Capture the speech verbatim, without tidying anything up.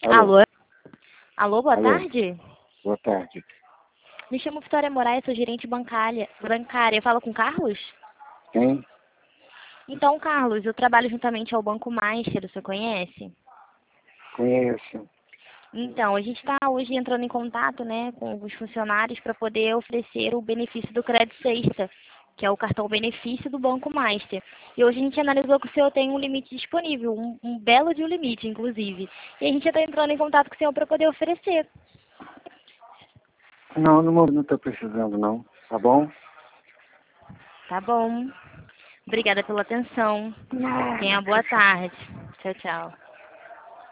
Alô? Alô? Alô, boa Alô? tarde. Boa tarde. Me chamo Vitória Moraes, sou gerente bancária. bancária. Eu falo com o Carlos? Quem? Então, Carlos, eu trabalho juntamente ao Banco Master, você conhece? Conheço. Então, a gente está hoje entrando em contato, né, com os funcionários para poder oferecer o benefício do Crédito Sexta, que é o cartão benefício do Banco Master. E hoje a gente analisou que o senhor tem um limite disponível, um, um belo de um limite, inclusive. E a gente está entrando em contato com o senhor para poder oferecer. Não, no momento não estou precisando, não. Tá bom? Tá bom. Obrigada pela atenção. Não, Tenha não boa precisa. tarde. Tchau, tchau.